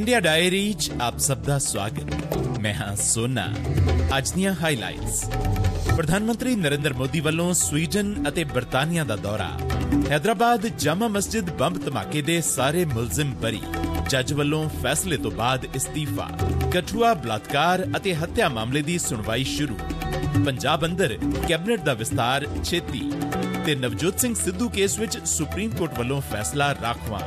India diary च आप सब दा स्वागत। मैं हां सोना। अज दियां हाईलाइट्स। प्रधानमंत्री नरेंद्र मोदी ਵੱਲੋਂ स्वीडन ਅਤੇ ਬਰਤਾਨੀਆ ਦਾ ਦੌਰਾ। हैदराबाद जामा मस्जिद ਬੰਬ ਧਮਾਕੇ ਦੇ ਸਾਰੇ ਮੁਲਜ਼ਮ ਬਰੀ। ਜੱਜ ਵੱਲੋਂ ਫੈਸਲੇ ਤੋਂ ਬਾਅਦ ਇਸਤੀਫਾ। ਕਠੂਆ ਬਲਾਤਕਾਰ ਅਤੇ ਹੱਤਿਆ ਮਾਮਲੇ ਦੀ ਸੁਣਵਾਈ ਸ਼ੁਰੂ। ਪੰਜਾਬ ਅੰਦਰ ਕੈਬਨਿਟ ਦਾ ਵਿਸਤਾਰ ਛੇਤੀ ਤੇ ਨਵਜੋਤ ਸਿੰਘ ਸਿੱਧੂ ਕੇਸ ਵਿੱਚ ਸੁਪਰੀਮ ਕੋਰਟ ਵੱਲੋਂ ਫੈਸਲਾ ਰਾਖਵਾਂ।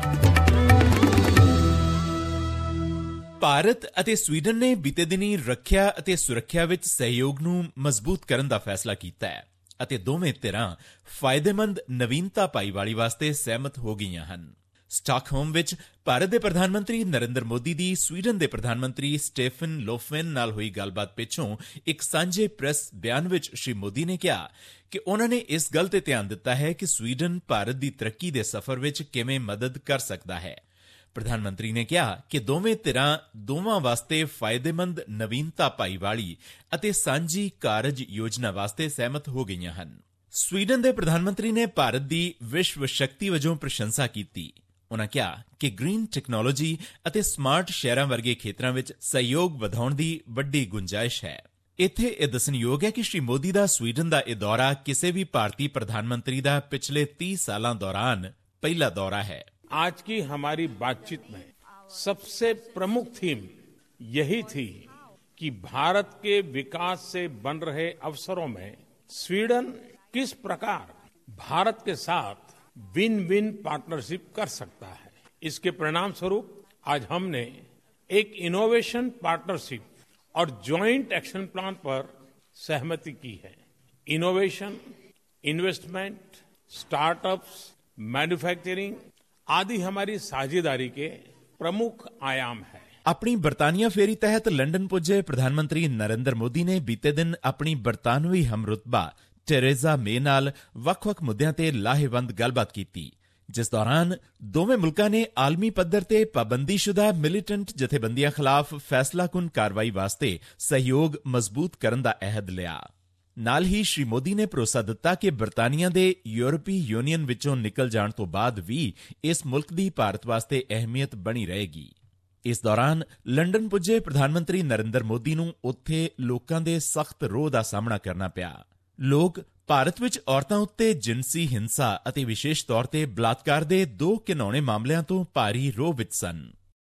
ਭਾਰਤ ਅਤੇ ਸਵੀਡਨ ਨੇ ਬੀਤੇ ਦਿਨੀ ਰੱਖਿਆ ਅਤੇ ਸੁਰੱਖਿਆ ਵਿੱਚ ਸਹਿਯੋਗ ਨੂੰ ਮਜ਼ਬੂਤ ਕਰਨ ਦਾ ਫੈਸਲਾ ਕੀਤਾ ਹੈ ਅਤੇ ਦੋਵੇਂ ਧਿਰਾਂ ਫਾਇਦੇਮੰਦ ਨਵੀਨਤਾ ਭਾਈਵਾਲੀ ਵਾਸਤੇ ਸਹਿਮਤ ਹੋ ਗਈਆਂ ਹਨ। ਸਟਾਕਹੋਮ ਵਿੱਚ ਭਾਰਤ ਦੇ ਪ੍ਰਧਾਨ ਮੰਤਰੀ ਨਰਿੰਦਰ ਮੋਦੀ ਦੀ ਸਵੀਡਨ ਦੇ ਪ੍ਰਧਾਨ ਮੰਤਰੀ ਸਟੇਫਨ ਲੋਫਵੈਨ ਨਾਲ ਹੋਈ ਗੱਲਬਾਤ ਪਿੱਛੋਂ ਇੱਕ ਸਾਂਝੇ ਪ੍ਰੈਸ ਬਿਆਨ ਵਿੱਚ ਸ਼੍ਰੀ ਮੋਦੀ ਨੇ ਕਿਹਾ ਕਿ ਉਨ੍ਹਾਂ ਨੇ ਇਸ ਗੱਲ ਤੇ ਧਿਆਨ ਦਿੱਤਾ ਹੈ ਕਿ ਸਵੀਡਨ ਭਾਰਤ ਦੀ ਤਰੱਕੀ ਦੇ ਸਫ਼ਰ ਵਿੱਚ ਕਿਵੇਂ ਮਦਦ ਕਰ ਸਕਦਾ ਹੈ। ਪ੍ਰਧਾਨ ਮੰਤਰੀ ਨੇ ਕਿਹਾ ਕਿ ਦੋਵੇਂ ਧਿਰਾਂ ਦੋਵਾਂ ਵਾਸਤੇ ਫਾਇਦੇਮੰਦ ਨਵੀਨਤਾ ਭਾਈਵਾਲੀ ਅਤੇ ਸਾਂਝੀ ਕਾਰਜ ਯੋਜਨਾ ਵਾਸਤੇ ਸਹਿਮਤ ਹੋ ਗਈਆਂ ਹਨ। ਸਵੀਡਨ ਦੇ ਪ੍ਰਧਾਨ ਮੰਤਰੀ ਨੇ ਭਾਰਤ ਦੀ ਵਿਸ਼ਵ ਸ਼ਕਤੀ ਵਜੋਂ ਪ੍ਰਸ਼ੰਸਾ ਕੀਤੀ। ਉਨ੍ਹਾਂ ਕਿਹਾ ਕਿ ਗ੍ਰੀਨ ਟੈਕਨੋਲੋਜੀ ਅਤੇ ਸਮਾਰਟ ਸ਼ਹਿਰਾਂ ਵਰਗੇ ਖੇਤਰਾਂ ਵਿੱਚ ਸਹਿਯੋਗ ਵਧਾਉਣ ਦੀ ਵੱਡੀ ਗੁੰਜਾਇਸ਼ ਹੈ। ਇੱਥੇ ਇਹ ਦੱਸਣਯੋਗ ਹੈ ਕਿ ਸ਼੍ਰੀ ਮੋਦੀ ਦਾ ਸਵੀਡਨ ਦਾ ਇਹ ਦੌਰਾ ਕਿਸੇ ਵੀ ਭਾਰਤੀ ਪ੍ਰਧਾਨ ਮੰਤਰੀ ਦਾ ਪਿਛਲੇ 30 ਸਾਲਾਂ ਦੌਰਾਨ ਪਹਿਲਾ ਦੌਰਾ ਹੈ। आज की हमारी बातचीत में सबसे प्रमुख थीम यही थी कि भारत के विकास से बन रहे अवसरों में स्वीडन किस प्रकार भारत के साथ विन विन पार्टनरशिप कर सकता है। इसके परिणाम स्वरूप आज हमने एक इनोवेशन पार्टनरशिप और जॉइंट एक्शन प्लान पर सहमति की है। इनोवेशन, इन्वेस्टमेंट, स्टार्टअप्स, मैन्युफैक्चरिंग आदि हमारी साझेदारी के प्रमुख आयाम है। अपनी बरतानिया फेरी तहत लंदन पुजे प्रधानमंत्री नरेंद्र मोदी ने बीते दिन अपनी बरतानवी हमरुतबा टेरेजा मे नाल वख-वख मुद्दਿਆਂ ਤੇ ਲਾਹੇਵੰਦ ਗੱਲਬਾਤ ਕੀਤੀ, ਜਿਸ ਦੌਰਾਨ ਦੋਵੇਂ ਮੁਲਕਾਂ ਨੇ ਆਲਮੀ ਪੱਧਰ ਤੇ ਪਾਬੰਦੀਸ਼ੁਦਾ ਮਿਲੀਟੈਂਟ ਜਥੇਬੰਦੀਆਂ ਖਿਲਾਫ ਫੈਸਲਾਕੁਨ ਕਾਰਵਾਈ ਵਾਸਤੇ ਸਹਿਯੋਗ ਮਜ਼ਬੂਤ ਕਰਨ ਦਾ ਅਹਿਦ ਲਿਆ। ਨਾਲ ਹੀ ਸ਼੍ਰੀ ਮੋਦੀ ਨੇ ਭਰੋਸਾ ਦਿੱਤਾ ਕਿ ਬਰਤਾਨੀਆ ਦੇ ਯੂਰਪੀ ਯੂਨੀਅਨ ਵਿੱਚੋਂ ਨਿਕਲ ਜਾਣ ਤੋਂ ਬਾਅਦ ਵੀ ਇਸ ਮੁਲਕ ਦੀ ਭਾਰਤ ਵਾਸਤੇ ਅਹਿਮੀਅਤ ਬਣੀ ਰਹੇਗੀ। ਇਸ ਦੌਰਾਨ ਲੰਡਨ ਪੁੱਜੇ ਪ੍ਰਧਾਨ ਮੰਤਰੀ ਨਰਿੰਦਰ ਮੋਦੀ ਨੂੰ ਉੱਥੇ ਲੋਕਾਂ ਦੇ ਸਖਤ ਰੋਹ ਦਾ ਸਾਹਮਣਾ ਕਰਨਾ ਪਿਆ। ਲੋਕ ਭਾਰਤ ਵਿੱਚ ਔਰਤਾਂ ਉੱਤੇ ਜਿਨਸੀ ਹਿੰਸਾ ਅਤੇ ਵਿਸ਼ੇਸ਼ ਤੌਰ ਤੇ ਬਲਾਤਕਾਰ ਦੇ 2 ਘਿਨਾਉਣੇ ਮਾਮਲਿਆਂ ਤੋਂ ਭਾਰੀ ਰੋਹ ਵਿੱਚ ਸਨ।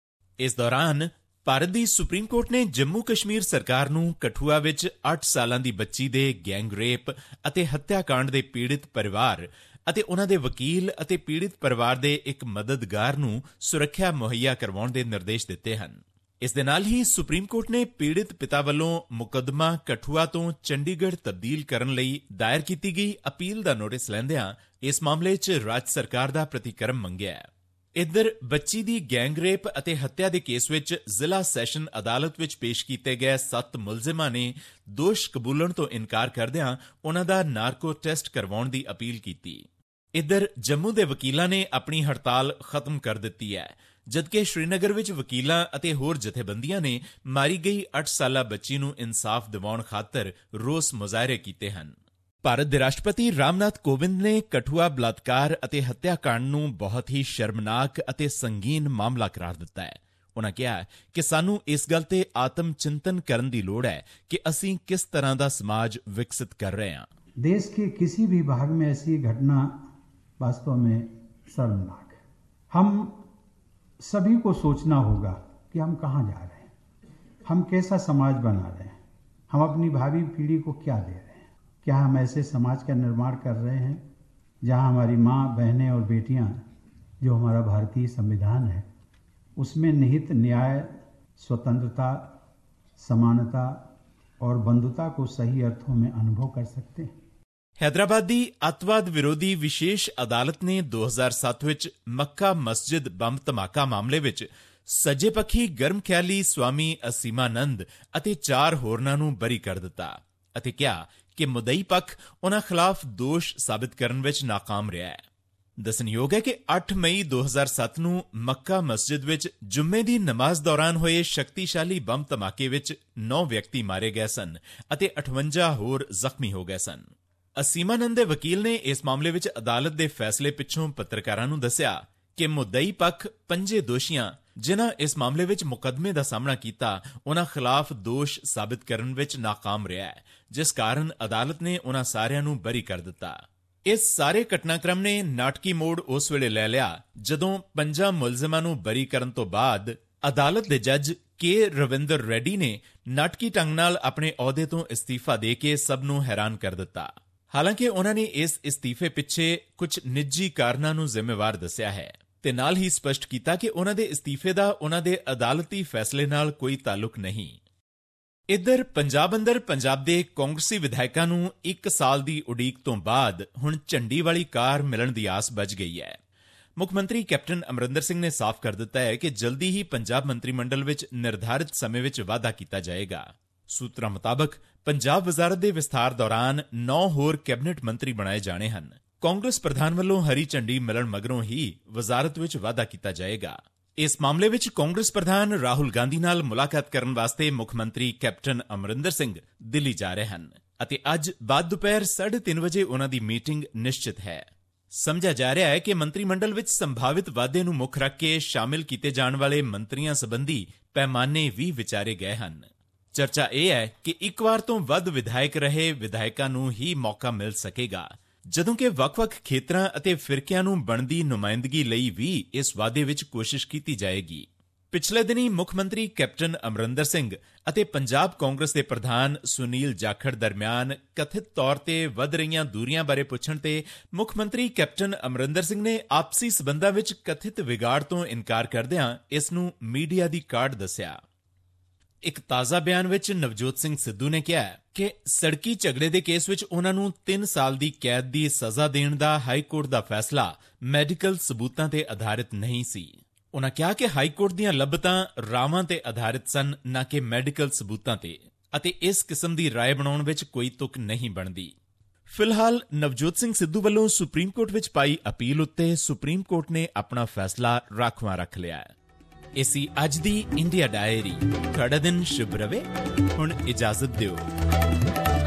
ਇਸ ਦੌਰਾਨ ਭਾਰਤ ਦੀ ਸੁਪਰੀਮ ਕੋਰਟ ਨੇ ਜੰਮੂ ਕਸ਼ਮੀਰ ਸਰਕਾਰ ਨੂੰ ਕਠੂਆ ਵਿੱਚ 8 ਸਾਲਾਂ ਦੀ ਬੱਚੀ ਦੇ ਗੈਂਗ ਰੇਪ ਅਤੇ ਹੱਤਿਆਕਾਂਡ ਦੇ ਪੀੜਿਤ ਪਰਿਵਾਰ ਅਤੇ ਉਨ੍ਹਾਂ ਦੇ ਵਕੀਲ ਅਤੇ ਪੀੜਿਤ ਪਰਿਵਾਰ ਦੇ ਇੱਕ ਮਦਦਗਾਰ ਨੂੰ ਸੁਰੱਖਿਆ ਮੁਹੱਈਆ ਕਰਵਾਉਣ ਦੇ ਨਿਰਦੇਸ਼ ਦਿੱਤੇ ਹਨ। ਇਸ ਦੇ ਨਾਲ ਹੀ ਸੁਪਰੀਮ ਕੋਰਟ ਨੇ ਪੀੜਿਤ ਪਿਤਾ ਵੱਲੋਂ ਮੁਕੱਦਮਾ ਕਠੂਆ ਤੋਂ ਚੰਡੀਗੜ੍ਹ ਤਬਦੀਲ ਕਰਨ ਲਈ ਦਾਇਰ ਕੀਤੀ ਗਈ ਅਪੀਲ ਦਾ ਨੋਟਿਸ ਲੈਂਦਿਆਂ ਇਸ ਮਾਮਲੇ 'ਚ ਰਾਜ ਸਰਕਾਰ ਦਾ ਪ੍ਰਤੀਕਰਮ ਮੰਗਿਆ। ਇੱਧਰ ਬੱਚੀ ਦੀ ਗੈਂਗ ਰੇਪ ਅਤੇ ਹੱਤਿਆ ਦੇ ਕੇਸ ਵਿੱਚ ਜ਼ਿਲ੍ਹਾ ਸੈਸ਼ਨ ਅਦਾਲਤ ਵਿੱਚ ਪੇਸ਼ ਕੀਤੇ ਗਏ 7 ਮੁਲਜ਼ਮਾਂ ਨੇ ਦੋਸ਼ ਕਬੂਲਣ ਤੋਂ ਇਨਕਾਰ ਕਰਦਿਆਂ ਉਨ੍ਹਾਂ ਦਾ ਨਾਰਕੋ ਟੈਸਟ ਕਰਵਾਉਣ ਦੀ ਅਪੀਲ ਕੀਤੀ। ਇੱਧਰ ਜੰਮੂ ਦੇ ਵਕੀਲਾਂ ਨੇ ਆਪਣੀ ਹੜਤਾਲ ਖਤਮ ਕਰ ਦਿੱਤੀ ਹੈ, ਜਦਕਿ ਸ਼੍ਰੀਨਗਰ ਵਿੱਚ ਵਕੀਲਾਂ ਅਤੇ ਹੋਰ ਜਥੇਬੰਦੀਆਂ ਨੇ ਮਾਰੀ ਗਈ 8 ਸਾਲਾ ਬੱਚੀ ਨੂੰ ਇਨਸਾਫ ਦਿਵਾਉਣ ਖਾਤਰ ਰੋਸ ਮੁਜ਼ਾਹਰੇ ਕੀਤੇ ਹਨ। ਭਾਰਤ ਦੇ ਰਾਸ਼ਟਰਪਤੀ ਰਾਮਨਾਥ ਕੋਵਿੰਦ ਨੇ ਕਠੂਆ ਬਲਾਤਕਾਰ ਅਤੇ ਹੱਤਿਆਕਾਂਡ ਨੂੰ ਬਹੁਤ ਹੀ ਸ਼ਰਮਨਾਕ ਅਤੇ ਸੰਗੀਨ ਮਾਮਲਾ ਕਰਾਰ ਦਿੱਤਾ ਹੈ। ਉਨ੍ਹਾਂ ਕਿਹਾ ਕਿ ਸਾਨੂੰ ਇਸ ਗੱਲ ਤੇ ਆਤਮ ਚਿੰਤਨ ਕਰਨ ਦੀ ਲੋੜ ਹੈ ਕਿ ਅਸੀਂ ਕਿਸ ਤਰ੍ਹਾਂ ਦਾ ਸਮਾਜ ਵਿਕਸਿਤ ਕਰ ਰਹੇ ਹਾਂ। देश के किसी भी भाग में ऐसी घटना वास्तव में शर्मनाक है। हम सभी को सोचना होगा कि हम कहाँ जा रहे हैं, हम कैसा समाज बना रहे हैं, हम अपनी भावी पीढ़ी को क्या दे रहे हैं। क्या हम ऐसे समाज का निर्माण कर रहे हैं जहाँ हमारी माँ, बहनें और बेटियाँ, जो हमारा भारतीय संविधान है उसमें निहित न्याय, स्वतंत्रता, समानता और बंधुता को सही अर्थों में अनुभव कर सकते हैं। हैदराबाद ਦੀ ਅੱਤਵਾਦ ਵਿਰੋਧੀ ਵਿਸ਼ੇਸ਼ ਅਦਾਲਤ ਨੇ 2007 ਵਿੱਚ ਮੱਕਾ ਮਸਜਿਦ ਬੰਬ ਧਮਾਕਾ ਮਾਮਲੇ ਵਿੱਚ ਸੱਜੇ ਪੱਖੀ ਗਰਮ ਖਿਆਲੀ ਸਵਾਮੀ ਅਸੀਮਾਨੰਦ ਅਤੇ 4 ਹੋਰਨਾਂ ਨੂੰ ਬਰੀ ਕਰ ਦਿੱਤਾ ਅਤੇ ਕਿਹਾ ਕਿ ਮੁਦਈ ਪੱਖ ਉਨ੍ਹਾਂ ਖਿਲਾਫ ਦੋਸ਼ ਸਾਬਿਤ ਕਰਨ ਵਿੱਚ ਨਾਕਾਮ ਰਿਹਾ ਹੈ। ਦੱਸਣਯੋਗ ਹੈ ਕਿ 8 ਮਈ 2007 ਨੂੰ ਮੱਕਾ ਮਸਜਿਦ ਵਿੱਚ ਜੁਮੇ ਦੀ ਨਮਾਜ਼ ਦੌਰਾਨ ਹੋਏ ਸ਼ਕਤੀਸ਼ਾਲੀ ਬੰਬ ਧਮਾਕੇ ਵਿੱਚ 9 ਵਿਅਕਤੀ ਮਾਰੇ ਗਏ ਸਨ ਅਤੇ 58 ਹੋਰ ਜ਼ਖਮੀ ਹੋ ਗਏ ਸਨ। ਅਸੀਮਾਨੰਦ ਦੇ ਵਕੀਲ ਨੇ ਇਸ ਮਾਮਲੇ ਵਿੱਚ ਅਦਾਲਤ ਦੇ ਫੈਸਲੇ ਪਿੱਛੋਂ ਪੱਤਰਕਾਰਾਂ ਨੂੰ ਦੱਸਿਆ ਕਿ ਮੁੱਦਈ ਪੱਖ 5 ਦੋਸ਼ੀਆਂ ਜਿਨ੍ਹਾਂ ਇਸ ਮਾਮਲੇ ਵਿੱਚ ਮੁਕੱਦਮੇ ਦਾ ਸਾਹਮਣਾ ਕੀਤਾ, ਉਨ੍ਹਾਂ ਖਿਲਾਫ ਦੋਸ਼ ਸਾਬਿਤ ਕਰਨ ਵਿੱਚ ਨਾਕਾਮ ਰਿਹਾ ਹੈ, ਜਿਸ ਕਾਰਨ ਅਦਾਲਤ ਨੇ ਉਨ੍ਹਾਂ ਸਾਰਿਆਂ ਨੂੰ ਬਰੀ ਕਰ ਦਿੱਤਾ। ਇਸ ਸਾਰੇ ਘਟਨਾਕ੍ਰਮ ਨੇ ਨਾਟਕੀ ਮੋੜ ਉਸ ਵੇਲੇ ਲੈ ਲਿਆ ਜਦੋਂ 5 ਮੁਲਜ਼ਮਾਂ ਨੂੰ ਬਰੀ ਕਰਨ ਤੋਂ ਬਾਅਦ ਅਦਾਲਤ ਦੇ ਜੱਜ ਕੇ ਰਵਿੰਦਰ ਰੈਡੀ ਨੇ ਨਾਟਕੀ ਢੰਗ ਨਾਲ ਆਪਣੇ ਅਹੁਦੇ ਤੋਂ ਅਸਤੀਫਾ ਦੇ ਕੇ ਸਭ ਨੂੰ ਹੈਰਾਨ ਕਰ ਦਿੱਤਾ। ਹਾਲਾਂਕਿ ਉਨ੍ਹਾਂ ਨੇ ਇਸ ਅਸਤੀਫੇ ਪਿੱਛੇ ਕੁਝ ਨਿੱਜੀ ਕਾਰਨਾਂ ਨੂੰ ਜ਼ਿੰਮੇਵਾਰ ਦੱਸਿਆ ਹੈ ਤੇ ਨਾਲ ਹੀ ਸਪਸ਼ਟ ਕੀਤਾ ਕਿ ਉਨ੍ਹਾਂ ਦੇ ਅਸਤੀਫੇ ਦਾ ਉਨ੍ਹਾਂ ਦੇ ਅਦਾਲਤੀ ਫੈਸਲੇ ਨਾਲ ਕੋਈ ਤਾਲੁਕ ਨਹੀਂ। ਇੱਧਰ ਪੰਜਾਬ ਅੰਦਰ ਪੰਜਾਬ ਦੇ ਕਾਂਗਰਸੀ ਵਿਧਾਇਕਾਂ ਨੂੰ 1 ਸਾਲ ਦੀ ਉਡੀਕ ਤੋਂ ਬਾਅਦ ਹੁਣ ਝੰਡੀ ਵਾਲੀ ਕਾਰ ਮਿਲਣ ਦੀ ਆਸ ਬੱਝ ਗਈ ਹੈ। ਮੁੱਖ ਮੰਤਰੀ ਕੈਪਟਨ ਅਮਰਿੰਦਰ ਸਿੰਘ ਨੇ ਸਾਫ਼ ਕਰ ਦਿੱਤਾ ਹੈ ਕਿ ਜਲਦੀ ਹੀ ਪੰਜਾਬ ਮੰਤਰੀ ਮੰਡਲ ਵਿੱਚ ਨਿਰਧਾਰਿਤ ਸਮੇਂ ਵਿੱਚ ਵਾਧਾ ਕੀਤਾ ਜਾਏਗਾ। ਸੂਤਰਾਂ ਮੁਤਾਬਕ ਪੰਜਾਬ ਵਜ਼ਾਰਤ ਦੇ ਵਿਸਥਾਰ ਦੌਰਾਨ 9 ਹੋਰ ਕੈਬਨਿਟ ਮੰਤਰੀ ਬਣਾਏ ਜਾਣੇ ਹਨ। ਕਾਂਗਰਸ ਪ੍ਰਧਾਨ ਵੱਲੋਂ ਹਰੀ ਝੰਡੀ ਮਿਲਣ ਮਗਰੋਂ ਹੀ ਵਜ਼ਾਰਤ ਵਿੱਚ ਵਾਧਾ ਕੀਤਾ ਜਾਏਗਾ। ਇਸ ਮਾਮਲੇ ਵਿੱਚ ਕਾਂਗਰਸ ਪ੍ਰਧਾਨ ਰਾਹੁਲ ਗਾਂਧੀ ਨਾਲ ਮੁਲਾਕਾਤ ਕਰਨ ਵਾਸਤੇ ਮੁੱਖ ਮੰਤਰੀ ਕੈਪਟਨ ਅਮਰਿੰਦਰ ਸਿੰਘ ਦਿੱਲੀ ਜਾ ਰਹੇ ਹਨ ਅਤੇ ਅੱਜ ਬਾਅਦ ਦੁਪਹਿਰ 3:30 ਵਜੇ ਉਨ੍ਹਾਂ ਦੀ ਮੀਟਿੰਗ ਨਿਸ਼ਚਿਤ ਹੈ। ਸਮਝਿਆ ਜਾ ਰਿਹਾ ਹੈ ਕਿ ਮੰਤਰੀ ਮੰਡਲ ਵਿੱਚ ਸੰਭਾਵਿਤ ਵਾਧੇ ਨੂੰ ਮੁੱਖ ਰੱਖ ਕੇ ਸ਼ਾਮਿਲ ਕੀਤੇ ਜਾਣ ਵਾਲੇ ਮੰਤਰੀਆਂ ਸੰਬੰਧੀ ਪੈਮਾਨੇ ਵੀ ਵਿਚਾਰੇ ਗਏ ਹਨ। ਚਰਚਾ ਇਹ ਹੈ ਕਿ ਇੱਕ ਵਾਰ ਤੋਂ ਵੱਧ ਵਿਧਾਇਕ ਰਹੇ ਵਿਧਾਇਕਾਂ ਨੂੰ ਹੀ ਮੌਕਾ ਮਿਲ ਸਕੇਗਾ, ਜਦੋਂ ਕਿ ਵੱਖ-ਵੱਖ ਖੇਤਰਾਂ ਅਤੇ ਫਿਰਕਿਆਂ ਨੂੰ ਬਣਦੀ ਨੁਮਾਇੰਦਗੀ ਲਈ ਵੀ ਇਸ ਵਾਅਦੇ ਵਿੱਚ ਕੋਸ਼ਿਸ਼ ਕੀਤੀ ਜਾਏਗੀ। ਪਿਛਲੇ ਦਿਨੀ ਮੁੱਖ ਮੰਤਰੀ ਕੈਪਟਨ ਅਮਰਿੰਦਰ ਸਿੰਘ ਅਤੇ ਪੰਜਾਬ ਕਾਂਗਰਸ ਦੇ ਪ੍ਰਧਾਨ ਸੁਨੀਲ ਜਾਖੜ ਦਰਮਿਆਨ ਕਥਿਤ ਤੌਰ ਤੇ ਵੱਧ ਰਹੀਆਂ ਦੂਰੀਆਂ ਬਾਰੇ ਪੁੱਛਣ ਤੇ ਮੁੱਖ ਮੰਤਰੀ ਕੈਪਟਨ ਅਮਰਿੰਦਰ ਸਿੰਘ ਨੇ ਆਪਸੀ ਸਬੰਧਾਂ ਵਿੱਚ ਕਥਿਤ ਵਿਗਾੜ ਤੋਂ ਇਨਕਾਰ ਕਰਦਿਆਂ ਇਸ ਨੂੰ ਮੀਡੀਆ ਦੀ ਕਾਢ ਦੱਸਿਆ। ਇੱਕ ਤਾਜ਼ਾ ਬਿਆਨ ਵਿੱਚ ਨਵਜੋਤ ਸਿੰਘ ਸਿੱਧੂ ਨੇ ਕਿਹਾ ਕਿ ਸੜਕੀ ਝਗੜੇ ਦੇ ਕੇਸ ਵਿੱਚ ਉਨ੍ਹਾਂ ਨੂੰ 3 ਸਾਲ ਦੀ ਕੈਦ ਦੀ ਸਜ਼ਾ ਦੇਣ ਦਾ ਹਾਈ ਕੋਰਟ ਦਾ ਫੈਸਲਾ ਮੈਡੀਕਲ ਸਬੂਤਾਂ ਤੇ ਆਧਾਰਿਤ ਨਹੀਂ ਸੀ। ਉਨ੍ਹਾਂ ਕਿਹਾ ਕਿ ਹਾਈ ਕੋਰਟ ਦੀਆਂ ਲੱਭਤਾਂ ਰਾਵਾਂ ਤੇ ਆਧਾਰਿਤ ਸਨ, ਨਾ ਕਿ ਮੈਡੀਕਲ ਸਬੂਤਾਂ ਤੇ, ਅਤੇ ਇਸ ਕਿਸਮ ਦੀ ਰਾਏ ਬਣਾਉਣ ਵਿੱਚ ਕੋਈ ਤੁਕ ਨਹੀਂ ਬਣਦੀ। ਫਿਲਹਾਲ ਨਵਜੋਤ ਸਿੰਘ ਸਿੱਧੂ ਵੱਲੋਂ ਸੁਪਰੀਮ ਕੋਰਟ ਵਿੱਚ ਪਾਈ ਅਪੀਲ ਉੱਤੇ ਸੁਪਰੀਮ ਕੋਰਟ ਨੇ ਆਪਣਾ ਫੈਸਲਾ ਰਾਖਵਾਂ ਰੱਖ ਲਿਆ ਹੈ। ਇਹ ਸੀ ਅੱਜ ਦੀ ਇੰਡੀਆ ਡਾਇਰੀ। ਤੁਹਾਡਾ ਦਿਨ ਸ਼ੁਭ ਰਵੇ। ਹੁਣ ਇਜਾਜ਼ਤ ਦਿਓ।